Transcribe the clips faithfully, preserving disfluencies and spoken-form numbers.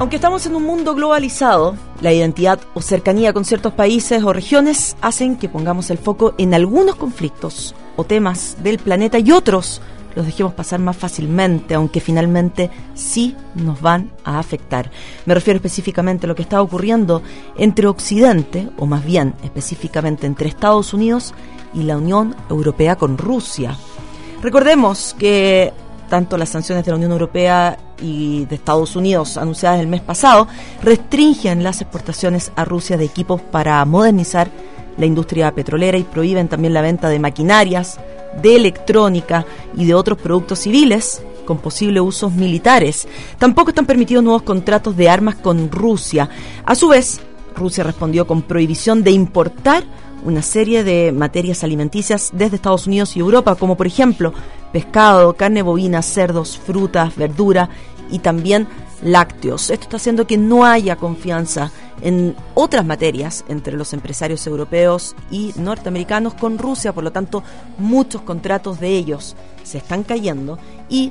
Aunque estamos en un mundo globalizado, la identidad o cercanía con ciertos países o regiones hacen que pongamos el foco en algunos conflictos o temas del planeta y otros los dejemos pasar más fácilmente, aunque finalmente sí nos van a afectar. Me refiero específicamente a lo que está ocurriendo entre Occidente, o más bien específicamente entre Estados Unidos y la Unión Europea con Rusia. Recordemos que tanto las sanciones de la Unión Europea y de Estados Unidos anunciadas el mes pasado restringen las exportaciones a Rusia de equipos para modernizar la industria petrolera y prohíben también la venta de maquinarias, de electrónica y de otros productos civiles con posibles usos militares. Tampoco están permitidos nuevos contratos de armas con Rusia. A su vez, Rusia respondió con prohibición de importar una serie de materias alimenticias desde Estados Unidos y Europa, como por ejemplo pescado, carne bovina, cerdos, frutas, verdura y también lácteos. Esto está haciendo que no haya confianza en otras materias entre los empresarios europeos y norteamericanos con Rusia, por lo tanto muchos contratos de ellos se están cayendo y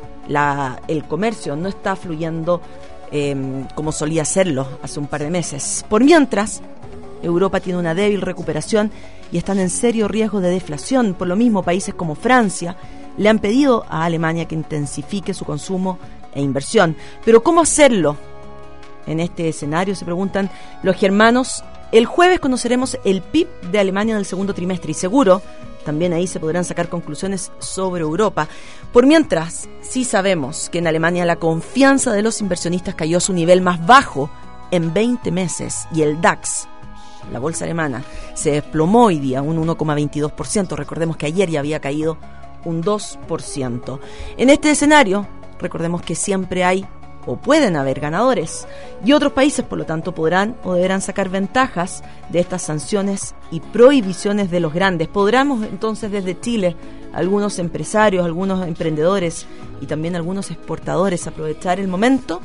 la, el comercio no está fluyendo eh, como solía hacerlo hace un par de meses. Por mientras, Europa tiene una débil recuperación y están en serio riesgo de deflación. Por lo mismo, países como Francia le han pedido a Alemania que intensifique su consumo e inversión. Pero ¿cómo hacerlo? En este escenario, se preguntan los germanos. El jueves conoceremos el P I B de Alemania del segundo trimestre y seguro también ahí se podrán sacar conclusiones sobre Europa. Por mientras, sí sabemos que en Alemania la confianza de los inversionistas cayó a su nivel más bajo en veinte meses y el DAX, la bolsa alemana, se desplomó hoy día un uno coma veintidós por ciento. Recordemos que ayer ya había caído un dos por ciento. En este escenario, recordemos que siempre hay o pueden haber ganadores y otros países, por lo tanto, podrán o deberán sacar ventajas de estas sanciones y prohibiciones de los grandes. Podremos entonces desde Chile, algunos empresarios, algunos emprendedores y también algunos exportadores aprovechar el momento.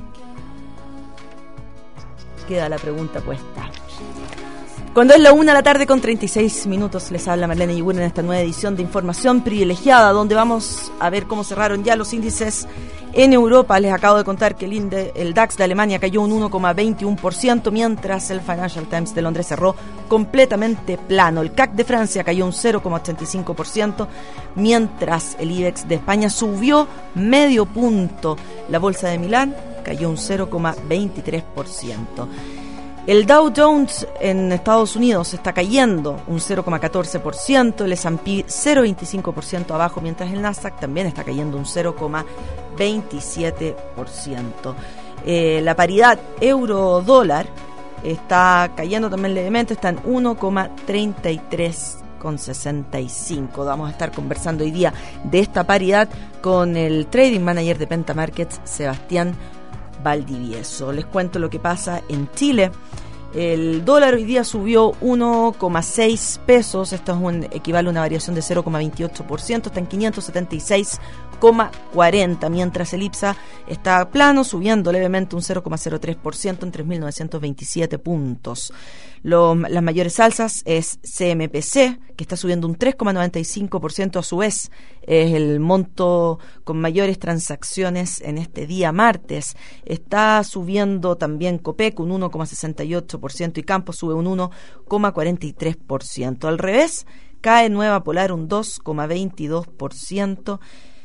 Queda la pregunta puesta. Cuando es la una de la tarde con treinta y seis minutos, les habla Marlene Yibur en esta nueva edición de Información Privilegiada, donde vamos a ver cómo cerraron ya los índices en Europa. Les acabo de contar que el, inde, el DAX de Alemania cayó un uno coma veintiuno por ciento, mientras el Financial Times de Londres cerró completamente plano. El C A C de Francia cayó un cero coma ochenta y cinco por ciento, mientras el IBEX de España subió medio punto. La bolsa de Milán cayó un cero coma veintitrés por ciento. El Dow Jones en Estados Unidos está cayendo un cero coma catorce por ciento, el S and P cero coma veinticinco por ciento abajo, mientras el Nasdaq también está cayendo un cero coma veintisiete por ciento. Eh, la paridad euro-dólar está cayendo también levemente, está en uno coma treinta y tres con sesenta y cinco. Vamos a estar conversando hoy día de esta paridad con el Trading Manager de Penta Markets, Sebastián Valdivieso. Les cuento lo que pasa en Chile. El dólar hoy día subió uno coma seis pesos, esto es un, equivale a una variación de cero coma veintiocho por ciento, está en quinientos setenta y seis coma cuarenta, mientras el IPSA está plano, subiendo levemente un cero coma cero tres por ciento en tres mil novecientos veintisiete puntos. Lo, las mayores alzas es C M P C, que está subiendo un tres coma noventa y cinco por ciento, a su vez es el monto con mayores transacciones en este día martes. Está subiendo también Copec un uno coma sesenta y ocho por ciento y Campo sube un uno coma cuarenta y tres por ciento. Al revés, cae Nueva Polar un dos coma veintidós por ciento.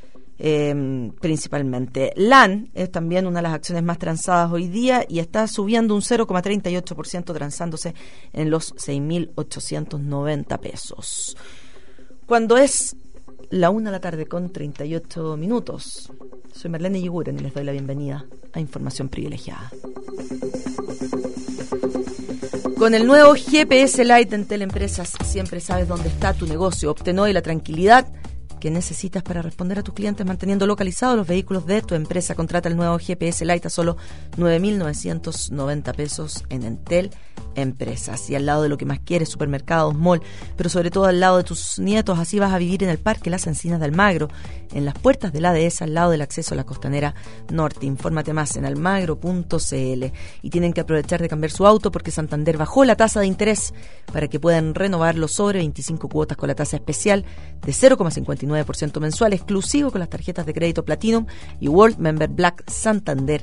Eh, principalmente. LAN es también una de las acciones más transadas hoy día y está subiendo un cero coma treinta y ocho por ciento, transándose en los seis mil ochocientos noventa pesos. Cuando es la una de la tarde con treinta y ocho minutos, soy Marlene Yiguren y les doy la bienvenida a Información Privilegiada. Con el nuevo G P S Lite de Entel Empresas, siempre sabes dónde está tu negocio. Obtén hoy la tranquilidad que necesitas para responder a tus clientes manteniendo localizados los vehículos de tu empresa. Contrata el nuevo G P S Lite a solo nueve mil novecientos noventa pesos en Entel Empresas. Y al lado de lo que más quieres, supermercados, mall, pero sobre todo al lado de tus nietos. Así vas a vivir en el Parque Las Encinas de Almagro, en las puertas de la dehesa, al lado del acceso a la Costanera Norte. Infórmate más en almagro punto c l. Y tienen que aprovechar de cambiar su auto porque Santander bajó la tasa de interés para que puedan renovarlo sobre veinticinco cuotas con la tasa especial de cero coma cincuenta y nueve por ciento mensual, exclusivo con las tarjetas de crédito Platinum y World Member Black Santander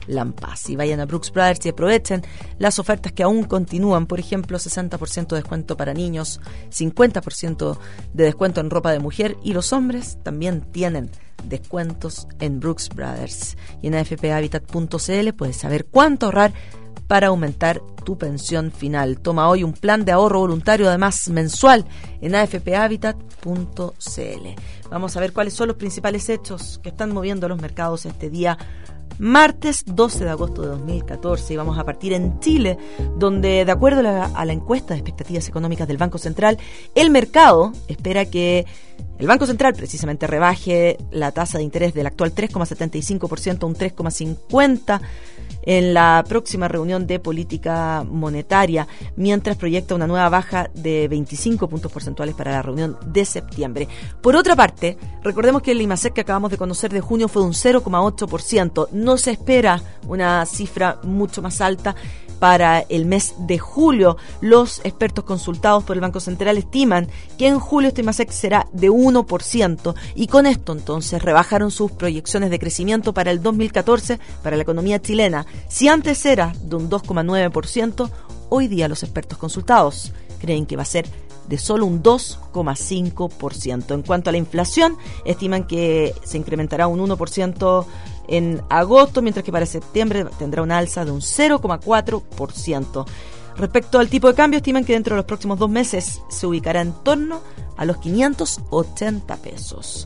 Lampaz. Y vayan a Brooks Brothers y aprovechen las ofertas que aún continúan. Por ejemplo, sesenta por ciento de descuento para niños, cincuenta por ciento de descuento en ropa de mujer, y los hombres también tienen descuentos en Brooks Brothers. Y en a f p habitat punto c l puedes saber cuánto ahorrar para aumentar tu pensión final. Toma hoy un plan de ahorro voluntario, además mensual, en a f p habitat punto c l. Vamos a ver cuáles son los principales hechos que están moviendo los mercados este día martes doce de agosto de dos mil catorce, y vamos a partir en Chile, donde de acuerdo a la, a la encuesta de expectativas económicas del Banco Central, el mercado espera que el Banco Central precisamente rebaje la tasa de interés del actual tres coma setenta y cinco por ciento a un tres coma cincuenta por ciento en la próxima reunión de política monetaria, mientras proyecta una nueva baja de veinticinco puntos porcentuales para la reunión de septiembre. Por otra parte, recordemos que el IMASEC que acabamos de conocer de junio fue de un cero coma ocho por ciento. No se espera una cifra mucho más alta para el mes de julio. Los expertos consultados por el Banco Central estiman que en julio este IMASEC será de uno por ciento, y con esto entonces rebajaron sus proyecciones de crecimiento para el dos mil catorce para la economía chilena. Si antes era de un dos coma nueve por ciento, hoy día los expertos consultados creen que va a ser de solo un dos coma cinco por ciento. En cuanto a la inflación, estiman que se incrementará un uno por ciento en agosto, mientras que para septiembre tendrá una alza de un cero coma cuatro por ciento. Respecto al tipo de cambio, estiman que dentro de los próximos dos meses se ubicará en torno a los quinientos ochenta pesos.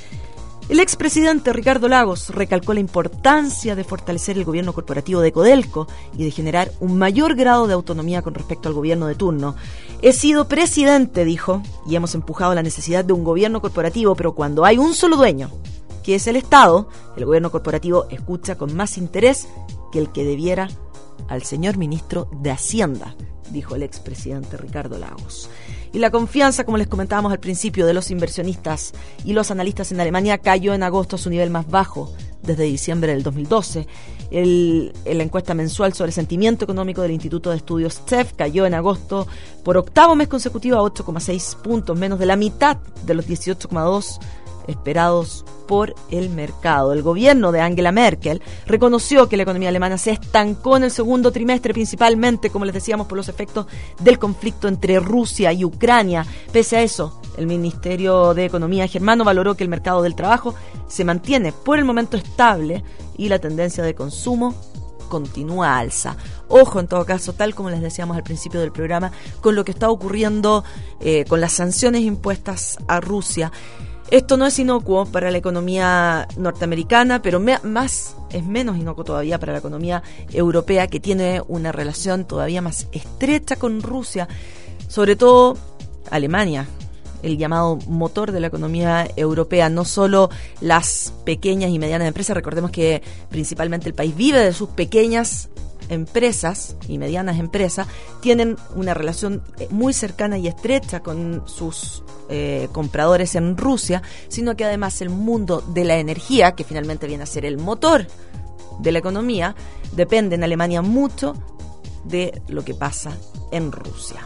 El expresidente Ricardo Lagos recalcó la importancia de fortalecer el gobierno corporativo de Codelco y de generar un mayor grado de autonomía con respecto al gobierno de turno. He sido presidente, dijo, y hemos empujado la necesidad de un gobierno corporativo, pero cuando hay un solo dueño, que es el Estado, el gobierno corporativo escucha con más interés que el que debiera al señor ministro de Hacienda, dijo el expresidente Ricardo Lagos. Y la confianza, como les comentábamos al principio, de los inversionistas y los analistas en Alemania cayó en agosto a su nivel más bajo desde diciembre del dos mil doce. El, la encuesta mensual sobre sentimiento económico del Instituto de Estudios C E F cayó en agosto por octavo mes consecutivo a ocho coma seis puntos, menos de la mitad de los dieciocho coma dos esperados por el mercado. El gobierno de Angela Merkel reconoció que la economía alemana se estancó en el segundo trimestre, principalmente, como les decíamos, por los efectos del conflicto entre Rusia y Ucrania. Pese a eso, el Ministerio de Economía germano valoró que el mercado del trabajo se mantiene por el momento estable y la tendencia de consumo continúa alza. Ojo, en todo caso, tal como les decíamos al principio del programa, con lo que está ocurriendo eh, con las sanciones impuestas a Rusia. Esto no es inocuo para la economía norteamericana, pero me, más es menos inocuo todavía para la economía europea, que tiene una relación todavía más estrecha con Rusia, sobre todo Alemania, el llamado motor de la economía europea, no solo las pequeñas y medianas empresas. Recordemos que principalmente el país vive de sus pequeñas empresas y medianas empresas, tienen una relación muy cercana y estrecha con sus eh, compradores en Rusia, sino que además el mundo de la energía, que finalmente viene a ser el motor de la economía, depende en Alemania mucho de lo que pasa en Rusia.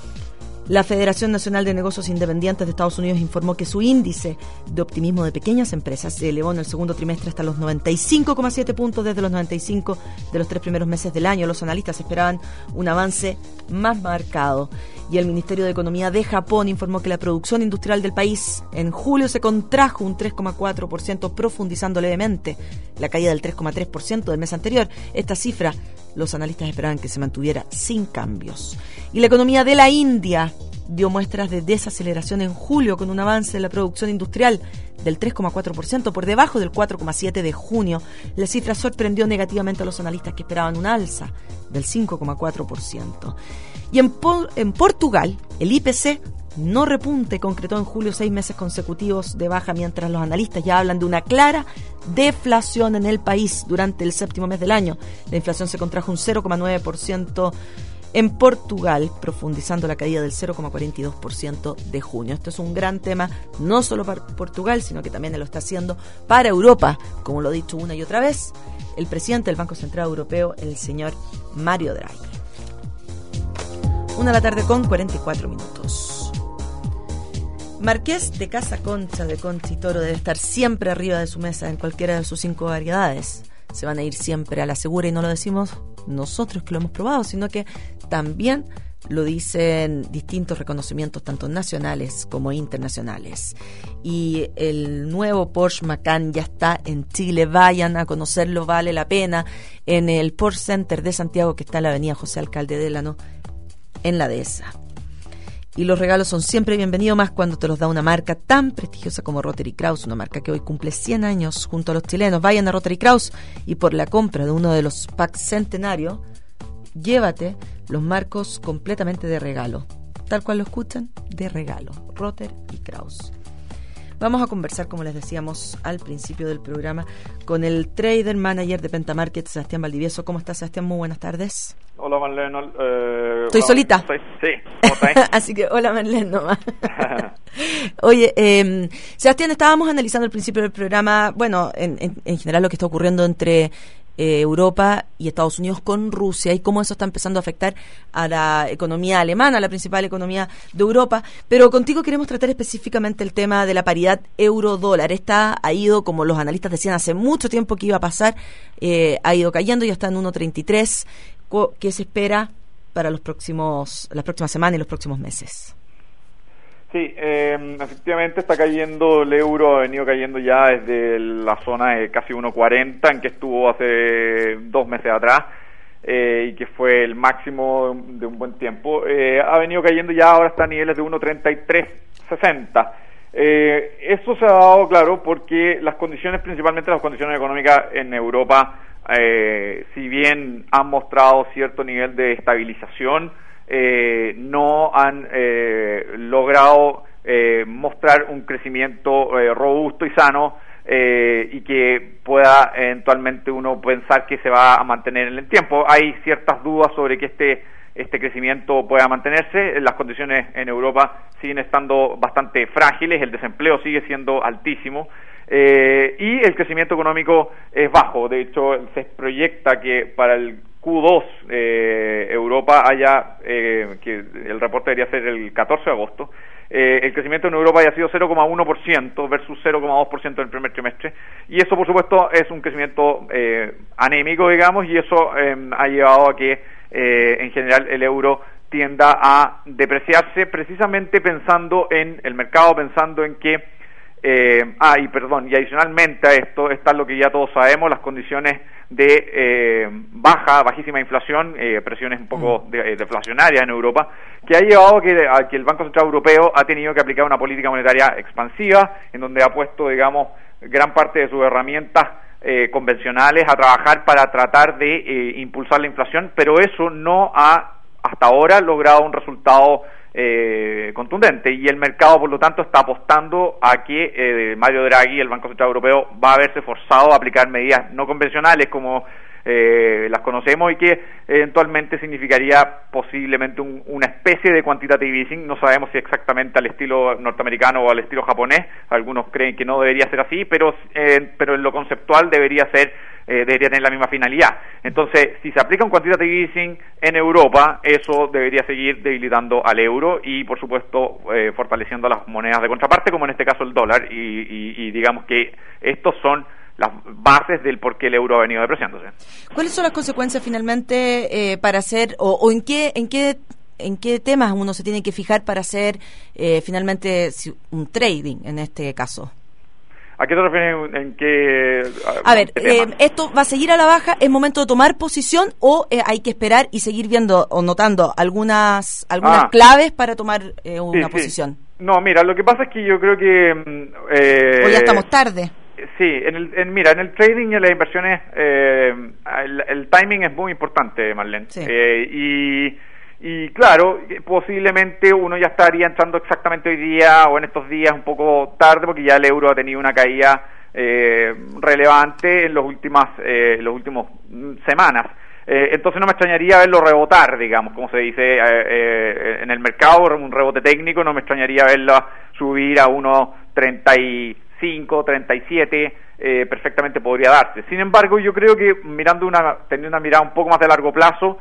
La Federación Nacional de Negocios Independientes de Estados Unidos informó que su índice de optimismo de pequeñas empresas se elevó en el segundo trimestre hasta los noventa y cinco coma siete puntos desde los noventa y cinco de los tres primeros meses del año. Los analistas esperaban un avance más marcado. Y el Ministerio de Economía de Japón informó que la producción industrial del país en julio se contrajo un tres coma cuatro por ciento, profundizando levemente la caída del tres coma tres por ciento del mes anterior. Esta cifra los analistas esperaban que se mantuviera sin cambios. Y la economía de la India dio muestras de desaceleración en julio, con un avance en la producción industrial del tres coma cuatro por ciento, por debajo del cuatro coma siete por ciento de junio. La cifra sorprendió negativamente a los analistas, que esperaban un alza del cinco coma cuatro por ciento. Y en, Por- en Portugal, el I P C no repunte, concretó en julio seis meses consecutivos de baja, mientras los analistas ya hablan de una clara deflación en el país durante el séptimo mes del año. La inflación se contrajo un cero coma nueve por ciento en Portugal, profundizando la caída del cero coma cuarenta y dos por ciento de junio. Esto es un gran tema, no solo para Portugal, sino que también lo está haciendo para Europa, como lo he dicho una y otra vez el presidente del Banco Central Europeo, el señor Mario Draghi. Una de la tarde con cuarenta y cuatro minutos. Marqués de Casa Concha de Concha y Toro debe estar siempre arriba de su mesa en cualquiera de sus cinco variedades. se van a ir siempre a la segura, y no lo decimos nosotros que lo hemos probado, sino que también lo dicen distintos reconocimientos, tanto nacionales como internacionales. Y el nuevo Porsche Macan ya está en Chile. Vayan a conocerlo, vale la pena, en el Porsche Center de Santiago, que está en la avenida José Alcalde Délano, en la dehesa. Y los regalos son siempre bienvenidos, más cuando te los da una marca tan prestigiosa como Rotary Kraus, una marca que hoy cumple cien años junto a los chilenos. Vayan a Rotary Kraus y por la compra de uno de los packs centenarios, llévate los marcos completamente de regalo, tal cual lo escuchan, de regalo. Rotary y Kraus. Vamos a conversar, como les decíamos al principio del programa, con el trader manager de Pentamarket, Sebastián Valdivieso. ¿Cómo estás, Sebastián? Muy buenas tardes. Hola, Marlene. Eh, Estoy hola, solita. Soy, sí, ¿cómo estás? Así que hola, Marlene, nomás. Oye, eh, Sebastián, estábamos analizando al principio del programa, bueno, en, en, en general lo que está ocurriendo entre Eh, Europa y Estados Unidos con Rusia, y cómo eso está empezando a afectar a la economía alemana, la principal economía de Europa. Pero contigo queremos tratar específicamente el tema de la paridad euro-dólar. Esta ha ido, como los analistas decían hace mucho tiempo que iba a pasar, eh, ha ido cayendo, ya está en uno treinta y tres. ¿Qué se espera para los próximos, las próximas semanas y los próximos meses? Sí, eh, efectivamente está cayendo el euro, ha venido cayendo ya desde la zona de casi uno cuarenta, en que estuvo hace dos meses atrás, eh, y que fue el máximo de un buen tiempo. Eh, ha venido cayendo ya, ahora está a niveles de uno treinta y tres sesenta. Eh, eso se ha dado, claro, porque las condiciones, principalmente las condiciones económicas en Europa, eh, si bien han mostrado cierto nivel de estabilización, Eh, no han eh, logrado eh, mostrar un crecimiento eh, robusto y sano, eh, y que pueda eventualmente uno pensar que se va a mantener en el tiempo. Hay ciertas dudas sobre que este este crecimiento pueda mantenerse. Las condiciones en Europa siguen estando bastante frágiles, el desempleo sigue siendo altísimo, eh, y el crecimiento económico es bajo. De hecho, se proyecta que para el Q dos eh, Europa haya, eh, que el reporte debería ser el catorce de agosto, eh, el crecimiento en Europa haya sido cero coma uno por ciento versus cero coma dos por ciento en el primer trimestre, y eso por supuesto es un crecimiento eh, anémico, digamos, y eso eh, ha llevado a que eh, en general el euro tienda a depreciarse, precisamente pensando en el mercado, pensando en que Eh, ah, y perdón, y adicionalmente a esto está lo que ya todos sabemos, las condiciones de eh, baja, bajísima inflación, eh, presiones un poco de, deflacionarias en Europa, que ha llevado a que, a que el Banco Central Europeo ha tenido que aplicar una política monetaria expansiva, en donde ha puesto, digamos, gran parte de sus herramientas eh, convencionales a trabajar para tratar de eh, impulsar la inflación, pero eso no ha, hasta ahora, logrado un resultado Eh, contundente, y el mercado por lo tanto está apostando a que eh, Mario Draghi, el Banco Central Europeo, va a verse forzado a aplicar medidas no convencionales como eh, las conocemos, y que eventualmente significaría posiblemente un, una especie de quantitative easing. No sabemos si exactamente al estilo norteamericano o al estilo japonés. Algunos creen que no debería ser así, pero eh, pero en lo conceptual debería ser Eh, debería tener la misma finalidad. Entonces, si se aplica un quantitative easing en Europa, eso debería seguir debilitando al euro y, por supuesto, eh, fortaleciendo las monedas de contraparte, como en este caso el dólar, y, y, y digamos que estos son las bases del por qué el euro ha venido depreciándose. ¿Cuáles son las consecuencias finalmente eh, para hacer, o, o en qué en qué en qué temas uno se tiene que fijar para hacer eh, finalmente un trading en este caso? ¿A qué te refieres? ¿En qué? A, a ver, eh, ¿esto va a seguir a la baja? ¿Es momento de tomar posición o eh, hay que esperar y seguir viendo o notando algunas algunas ah, claves para tomar eh, una sí, posición? Sí. No, mira, lo que pasa es que yo creo que... Eh, ¿O ya estamos tarde? Sí, en el, en, mira, en el trading y en las inversiones eh, el, el timing es muy importante, Marlene. Sí. Eh, y... Y claro, posiblemente uno ya estaría entrando exactamente hoy día o en estos días un poco tarde, porque ya el euro ha tenido una caída eh, relevante en los últimas eh, los últimos semanas. Eh, entonces no me extrañaría verlo rebotar, digamos, como se dice eh, eh, en el mercado, un rebote técnico. No me extrañaría verlo subir a uno treinta y cinco, treinta y siete, eh, perfectamente podría darse. Sin embargo, yo creo que mirando una, teniendo una mirada un poco más de largo plazo,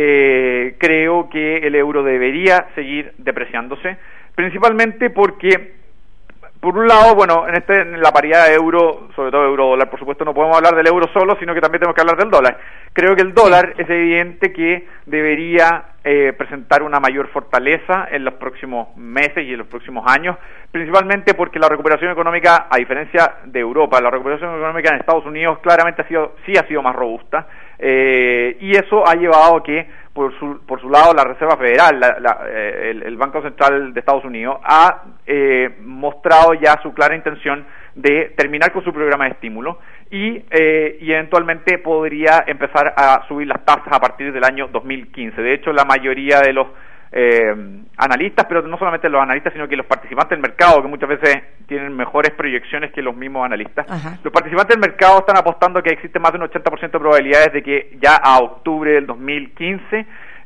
Eh, creo que el euro debería seguir depreciándose, principalmente porque por un lado, bueno, en este en la paridad de euro, sobre todo euro-dólar, por supuesto no podemos hablar del euro solo, sino que también tenemos que hablar del dólar. Creo que el dólar es evidente que debería eh, presentar una mayor fortaleza en los próximos meses y en los próximos años, principalmente porque la recuperación económica, a diferencia de Europa, la recuperación económica en Estados Unidos claramente ha sido, sí ha sido más robusta, eh, y eso ha llevado a que por su, por su lado la Reserva Federal, la, la, eh, el, el Banco Central de Estados Unidos, ha eh, mostrado ya su clara intención de terminar con su programa de estímulo y, eh, y eventualmente podría empezar a subir las tasas a partir del año dos mil quince. De hecho, la mayoría de los eh, analistas, pero no solamente los analistas, sino que los participantes del mercado, que muchas veces tienen mejores proyecciones que los mismos analistas, Ajá. los participantes del mercado están apostando que existe más de un ochenta por ciento de probabilidades de que ya a octubre del dos mil quince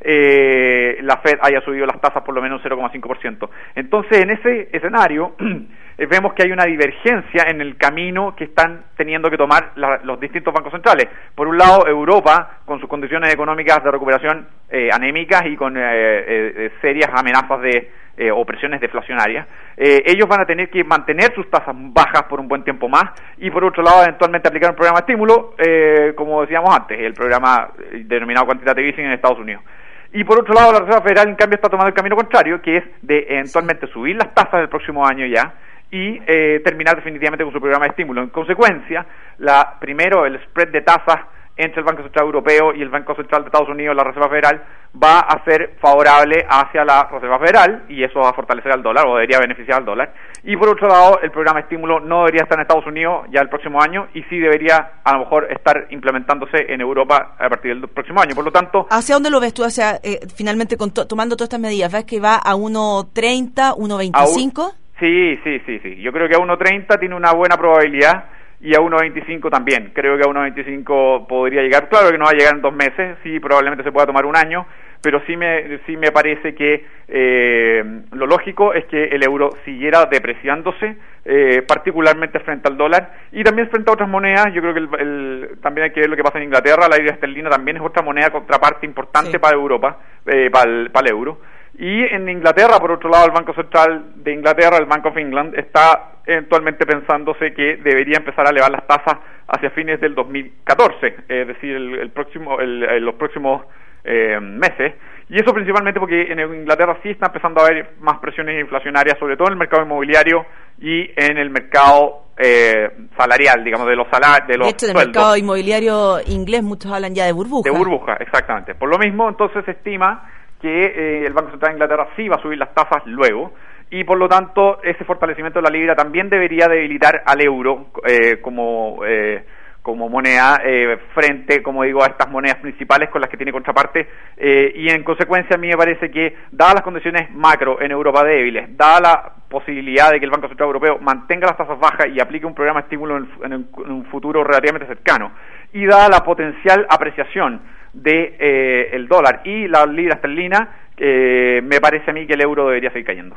eh, la Fed haya subido las tasas por lo menos un cero coma cinco por ciento. Entonces, en ese escenario vemos que hay una divergencia en el camino que están teniendo que tomar la, los distintos bancos centrales. Por un lado, Europa, con sus condiciones económicas de recuperación eh, anémicas y con eh, eh, serias amenazas de eh, o presiones deflacionarias, eh, ellos van a tener que mantener sus tasas bajas por un buen tiempo más y, por otro lado, eventualmente aplicar un programa de estímulo, eh, como decíamos antes, el programa denominado Quantitative Easing en Estados Unidos. Y por otro lado, la Reserva Federal, en cambio, está tomando el camino contrario, que es de eventualmente subir las tasas del próximo año ya, y eh, terminar definitivamente con su programa de estímulo. En consecuencia, la primero el spread de tasas entre el Banco Central Europeo y el Banco Central de Estados Unidos, la Reserva Federal, va a ser favorable hacia la Reserva Federal y eso va a fortalecer al dólar o debería beneficiar al dólar. Y por otro lado, el programa de estímulo no debería estar en Estados Unidos ya el próximo año y sí debería a lo mejor estar implementándose en Europa a partir del próximo año. Por lo tanto, ¿hacia dónde lo ves tú? Hacia, eh, finalmente, con to- tomando todas estas medidas, ¿ves que va a uno treinta, uno veinticinco? Sí, sí, sí, sí. Yo creo que a uno treinta tiene una buena probabilidad y a uno veinticinco también. Creo que a uno veinticinco podría llegar. Claro que no va a llegar en dos meses, sí, probablemente se pueda tomar un año, pero sí me sí me parece que eh, lo lógico es que el euro siguiera depreciándose, eh, particularmente frente al dólar y también frente a otras monedas. Yo creo que el, el, también hay que ver lo que pasa en Inglaterra. La libra esterlina también es otra moneda contraparte importante sí. para Europa, eh, para el, para el euro. Y en Inglaterra, por otro lado, el Banco Central de Inglaterra, el Bank of England, está eventualmente pensándose que debería empezar a elevar las tasas hacia fines del dos mil catorce, es decir, el, el próximo, el, el, los próximos eh, meses. Y eso principalmente porque en Inglaterra sí está empezando a haber más presiones inflacionarias, sobre todo en el mercado inmobiliario y en el mercado eh, salarial, digamos, de los salarios, de los De hecho, en el sueldos. mercado inmobiliario inglés muchos hablan ya de burbuja. De burbuja, exactamente. Por lo mismo, entonces se estima que eh, el Banco Central de Inglaterra sí va a subir las tasas luego y por lo tanto ese fortalecimiento de la libra también debería debilitar al euro eh, como eh, como moneda eh, frente, como digo, a estas monedas principales con las que tiene contraparte eh, y en consecuencia a mí me parece que dadas las condiciones macro en Europa débiles, dada la posibilidad de que el Banco Central Europeo mantenga las tasas bajas y aplique un programa de estímulo en, en, en un futuro relativamente cercano y dada la potencial apreciación de eh, el dólar y la libra esterlina, eh, me parece a mí que el euro debería seguir cayendo.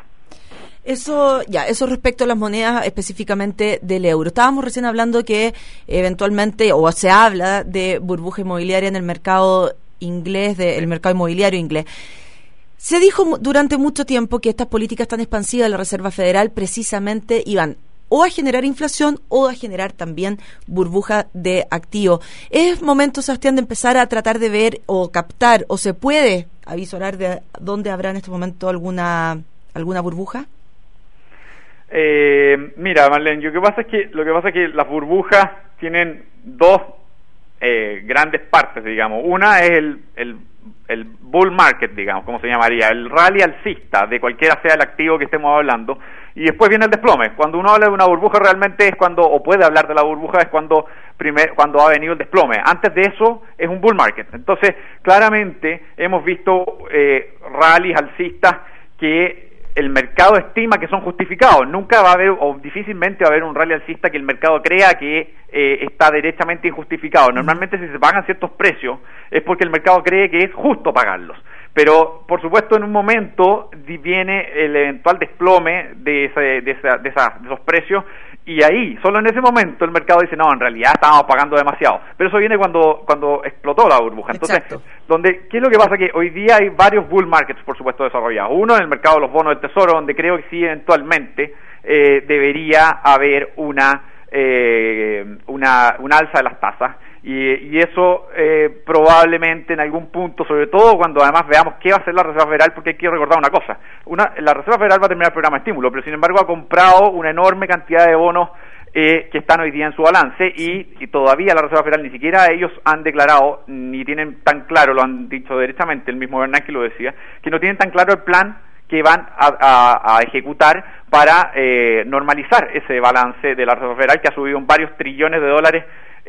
Eso, ya, eso respecto a las monedas específicamente del euro. Estábamos recién hablando que eventualmente, o se habla de burbuja inmobiliaria en el mercado inglés, del de, mercado inmobiliario inglés. Se dijo durante mucho tiempo que estas políticas tan expansivas de la Reserva Federal precisamente iban o a generar inflación o a generar también burbuja de activos. ¿Es momento, Sebastián, de empezar a tratar de ver o captar, o se puede avisorar de dónde habrá en este momento alguna alguna burbuja? Eh, mira, Marlene, lo que pasa es que lo que pasa es que las burbujas tienen dos eh, grandes partes, digamos. Una es el, el el bull market, digamos, como se llamaría, el rally alcista de cualquiera sea el activo que estemos hablando, y después viene el desplome. Cuando uno habla de una burbuja realmente es cuando, o puede hablar de la burbuja, es cuando primer, cuando ha venido el desplome. Antes de eso es un bull market. Entonces, claramente hemos visto eh, rallies alcistas que el mercado estima que son justificados. Nunca va a haber, o difícilmente va a haber un rally alcista que el mercado crea que eh, está derechamente injustificado. Normalmente si se pagan ciertos precios es porque el mercado cree que es justo pagarlos. Pero, por supuesto, en un momento viene el eventual desplome de, ese, de, esa, de, esa, de esos precios y ahí, solo en ese momento, el mercado dice, no, en realidad estábamos pagando demasiado. Pero eso viene cuando cuando explotó la burbuja. Entonces, Exacto. donde ¿qué es lo que pasa? Que hoy día hay varios bull markets, por supuesto, desarrollados. Uno en el mercado de los bonos del tesoro, donde creo que sí, eventualmente, eh, debería haber una, eh, una, una alza de las tasas. Y, y eso eh, probablemente en algún punto, sobre todo cuando además veamos qué va a hacer la Reserva Federal, porque hay que recordar una cosa, una, la Reserva Federal va a terminar el programa de estímulo, pero sin embargo ha comprado una enorme cantidad de bonos eh, que están hoy día en su balance y, y todavía la Reserva Federal ni siquiera ellos han declarado, ni tienen tan claro, lo han dicho derechamente, el mismo Bernanke lo decía, que no tienen tan claro el plan que van a, a, a ejecutar para eh, normalizar ese balance de la Reserva Federal que ha subido en varios trillones de dólares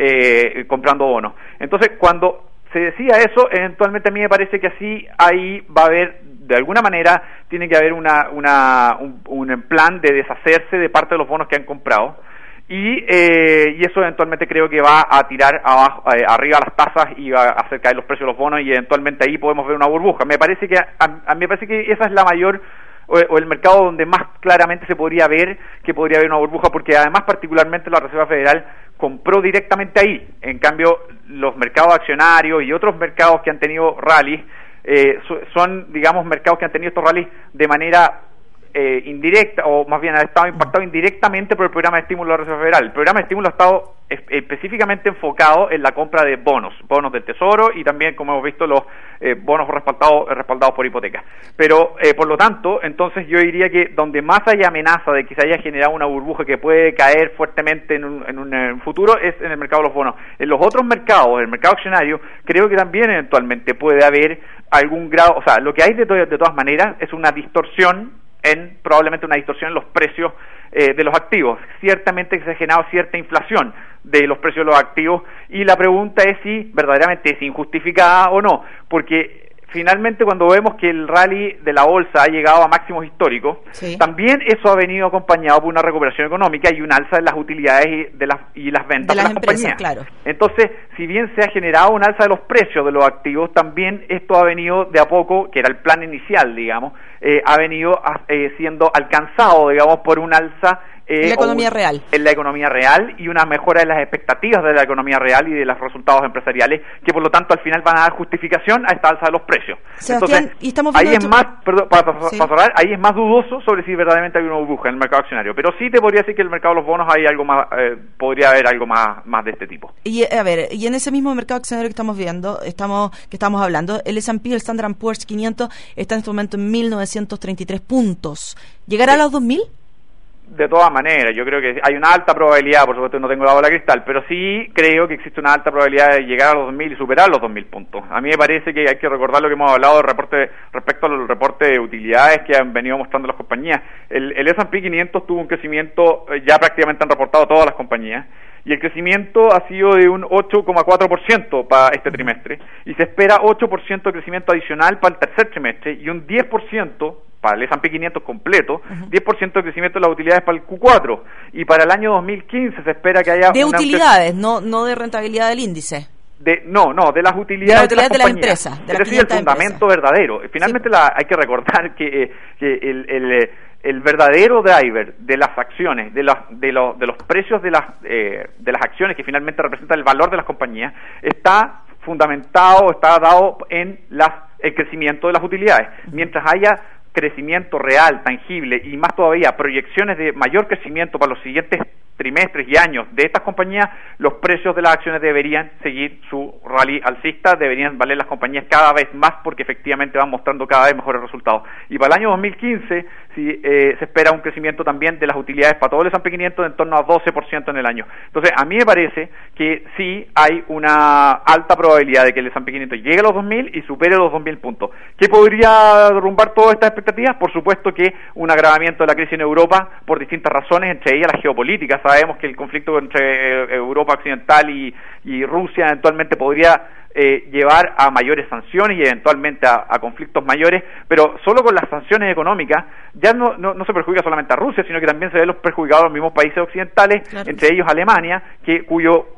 Eh, comprando bonos. Entonces, cuando se decía eso, eventualmente a mí me parece que así ahí va a haber, de alguna manera, tiene que haber una, una un, un plan de deshacerse de parte de los bonos que han comprado y, eh, y eso eventualmente creo que va a tirar abajo, eh, arriba las tasas y va a hacer caer los precios de los bonos y eventualmente ahí podemos ver una burbuja. Me parece que a, a mí me parece que esa es la mayor o el mercado donde más claramente se podría ver que podría haber una burbuja, porque además particularmente la Reserva Federal compró directamente ahí. En cambio, los mercados accionarios y otros mercados que han tenido rallies eh, son, digamos, mercados que han tenido estos rallies de manera eh, indirecta, o más bien han estado impactados indirectamente por el programa de estímulo de la Reserva Federal. El programa de estímulo ha estado específicamente enfocado en la compra de bonos, bonos del Tesoro y también, como hemos visto, los eh, bonos respaldados respaldados por hipotecas. Pero, eh, por lo tanto, entonces yo diría que donde más hay amenaza de que se haya generado una burbuja que puede caer fuertemente en un, en un, en un futuro es en el mercado de los bonos. En los otros mercados, el mercado accionario, creo que también eventualmente puede haber algún grado, o sea, lo que hay de, to de todas maneras es una distorsión en, probablemente una distorsión en los precios eh, de los activos. Ciertamente que se ha generado cierta inflación de los precios de los activos y la pregunta es si verdaderamente es injustificada o no, porque finalmente cuando vemos que el rally de la bolsa ha llegado a máximos históricos, sí, también eso ha venido acompañado por una recuperación económica y un alza de las utilidades y, de las, y las ventas de las, de las empresas, compañías. Claro. Entonces, si bien se ha generado un alza de los precios de los activos, también esto ha venido de a poco, que era el plan inicial, digamos, eh, ha venido eh, siendo alcanzado, digamos, por un alza Eh, en la economía real. En la economía real y una mejora de las expectativas de la economía real y de los resultados empresariales, que por lo tanto al final van a dar justificación a esta alza de los precios. Sebastián, Entonces, y estamos ahí es esto... más, perdón, para, para, sí. para cerrar, ahí es más dudoso sobre si verdaderamente hay una burbuja en el mercado accionario, pero sí te podría decir que en el mercado de los bonos hay algo más, eh, podría haber algo más, más de este tipo. Y a ver, y en ese mismo mercado accionario que estamos viendo, estamos, que estamos hablando, el ese and pe, el Standard and Poor's quinientos, está en este momento en mil novecientos treinta y tres puntos. ¿Llegará sí. a los dos mil? De todas maneras, yo creo que hay una alta probabilidad, por supuesto no tengo la bola de cristal, pero sí creo que existe una alta probabilidad de llegar a los dos mil y superar los dos mil puntos. A mí me parece que hay que recordar lo que hemos hablado del reporte, respecto al reporte de utilidades que han venido mostrando las compañías. El, el ese and pe quinientos tuvo un crecimiento, ya prácticamente han reportado todas las compañías, y el crecimiento ha sido de un ocho coma cuatro por ciento para este trimestre, y se espera ocho por ciento de crecimiento adicional para el tercer trimestre, y un diez por ciento para el ese and pe quinientos completo, uh-huh. diez por ciento de crecimiento de las utilidades para el cu cuatro, y para el año dos mil quince se espera que haya... De una utilidades, no no de rentabilidad del índice. De, no, no, de las utilidades de, la utilidad de, de las empresas. De es decir, el fundamento empresas. verdadero. Finalmente sí. la, hay que recordar que, que el, el, el verdadero driver de las acciones, de, la, de, lo, de los precios de las, eh, de las acciones que finalmente representan el valor de las compañías, está fundamentado, está dado en las, el crecimiento de las utilidades. Mientras haya crecimiento real, tangible y más todavía proyecciones de mayor crecimiento para los siguientes trimestres y años de estas compañías, los precios de las acciones deberían seguir su rally alcista, deberían valer las compañías cada vez más porque efectivamente van mostrando cada vez mejores resultados. Y para el año dos mil quince si, eh, se espera un crecimiento también de las utilidades para todo el ese and pe quinientos en torno a doce por ciento en el año. Entonces, a mí me parece que sí hay una alta probabilidad de que el ese and pe quinientos llegue a los dos mil y supere los dos mil puntos. ¿Qué podría derrumbar todas estas expectativas? Por supuesto que un agravamiento de la crisis en Europa por distintas razones, entre ellas las geopolíticas. Sabemos que el conflicto entre Europa occidental y, y Rusia eventualmente podría eh, llevar a mayores sanciones y eventualmente a, a conflictos mayores, pero solo con las sanciones económicas ya no, no, no se perjudica solamente a Rusia, sino que también se ven los perjudicados los mismos países occidentales, claro. Entre ellos Alemania, que cuyo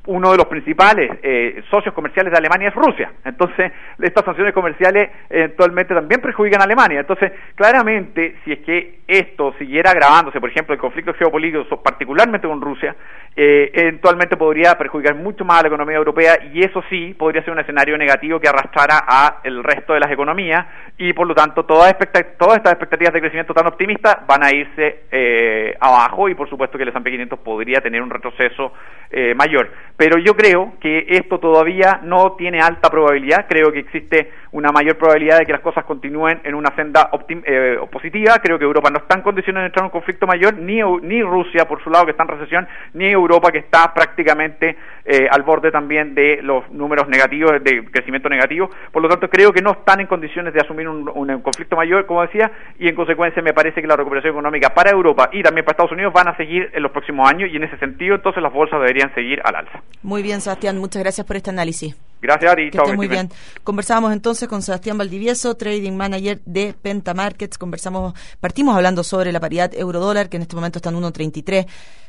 uno de los principales eh, socios comerciales de Alemania es Rusia. Entonces, estas sanciones comerciales eventualmente también perjudican a Alemania. Entonces, claramente, si es que esto siguiera agravándose, por ejemplo, el conflicto geopolítico, particularmente con Rusia, eh, eventualmente podría perjudicar mucho más a la economía europea, y eso sí podría ser un escenario negativo que arrastrara a el resto de las economías, y por lo tanto todas, expect- todas estas expectativas de crecimiento tan optimistas van a irse eh, abajo, y por supuesto que el ese and pe quinientos podría tener un retroceso eh, mayor. Pero yo creo que esto todavía no tiene alta probabilidad. Creo que existe una mayor probabilidad de que las cosas continúen en una senda optim- eh, positiva. Creo que Europa no está en condiciones de entrar en un conflicto mayor, ni, ni Rusia por su lado, que está en recesión, ni Europa, que está prácticamente eh, al borde también de los números negativos, de crecimiento negativo. Por lo tanto, creo que no están en condiciones de asumir un, un conflicto mayor, como decía, y en consecuencia me parece que la recuperación económica para Europa y también para Estados Unidos van a seguir en los próximos años, y en ese sentido entonces las bolsas deberían seguir al alza. Muy bien, Sebastián, muchas gracias por este análisis. Gracias, Ari. Que esté muy bien. Conversábamos entonces con Sebastián Valdivieso, Trading Manager de Penta Markets. Conversamos, partimos hablando sobre la paridad euro-dólar, que en este momento está en uno treinta y tres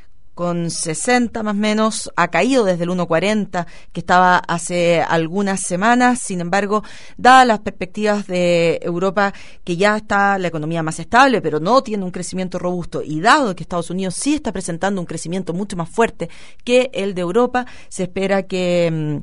con sesenta más o menos, ha caído desde el uno cuarenta que estaba hace algunas semanas. Sin embargo, dadas las perspectivas de Europa, que ya está la economía más estable, pero no tiene un crecimiento robusto, y dado que Estados Unidos sí está presentando un crecimiento mucho más fuerte que el de Europa, se espera que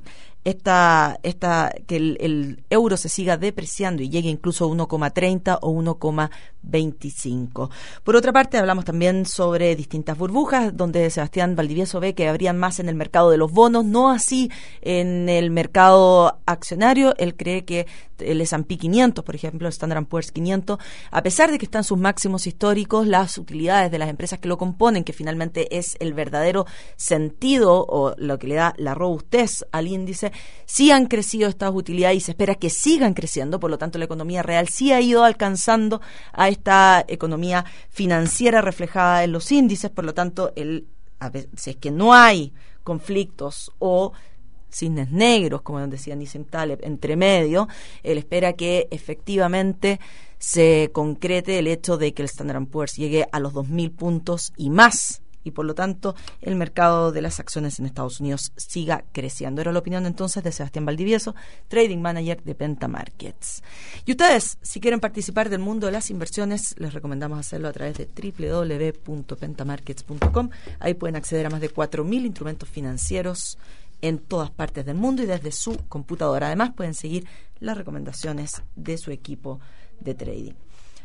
esta, esta, que el, el euro se siga depreciando y llegue incluso a uno coma treinta o uno coma veinticinco. Por otra parte, hablamos también sobre distintas burbujas, donde Sebastián Valdivieso ve que habrían más en el mercado de los bonos, no así en el mercado accionario. Él cree que el ese and pe quinientos, por ejemplo, el Standard and Poor's quinientos, a pesar de que están sus máximos históricos, las utilidades de las empresas que lo componen, que finalmente es el verdadero sentido o lo que le da la robustez al índice, sí han crecido estas utilidades y se espera que sigan creciendo. Por lo tanto, la economía real sí ha ido alcanzando a esta economía financiera reflejada en los índices. Por lo tanto, el, a ver, si es que no hay conflictos o cisnes negros, como decía Nissim Taleb, entre medio, él espera que efectivamente se concrete el hecho de que el Standard and Poor's llegue a los dos mil puntos y más, y por lo tanto el mercado de las acciones en Estados Unidos siga creciendo. Era la opinión entonces de Sebastián Valdivieso, Trading Manager de Penta Markets. Y ustedes, si quieren participar del mundo de las inversiones, les recomendamos hacerlo a través de doble u doble u doble u punto pentamarkets punto com. Ahí pueden acceder a más de cuatro mil instrumentos financieros en todas partes del mundo y desde su computadora. Además, pueden seguir las recomendaciones de su equipo de trading.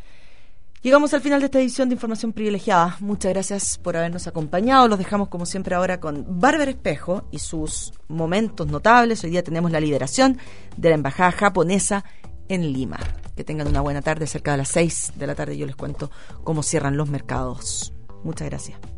Llegamos al final de esta edición de Información Privilegiada. Muchas gracias por habernos acompañado. Los dejamos como siempre ahora con Bárbara Espejo y sus momentos notables. Hoy día tenemos la liberación de la embajada japonesa en Lima. Que tengan una buena tarde. Cerca de las seis de la tarde yo les cuento cómo cierran los mercados. Muchas gracias.